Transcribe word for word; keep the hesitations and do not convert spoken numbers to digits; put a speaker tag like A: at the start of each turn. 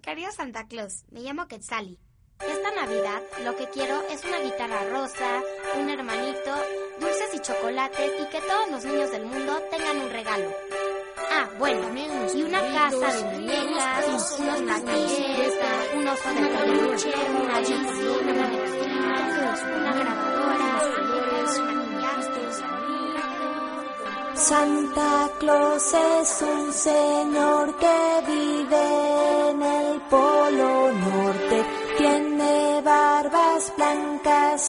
A: Querido Santa Claus, me llamo Quetzali. Esta Navidad lo que quiero es una guitarra rosa, un hermanito, dulces y chocolates y que todos los niños del mundo tengan un regalo. Ah, bueno, y una casa de muñecas, unos patines, un oso de peluche, una bicicleta, una grabadora, maquillajes.
B: Santa Claus es un señor que vive en el Polo Norte. Tiene barbas blancas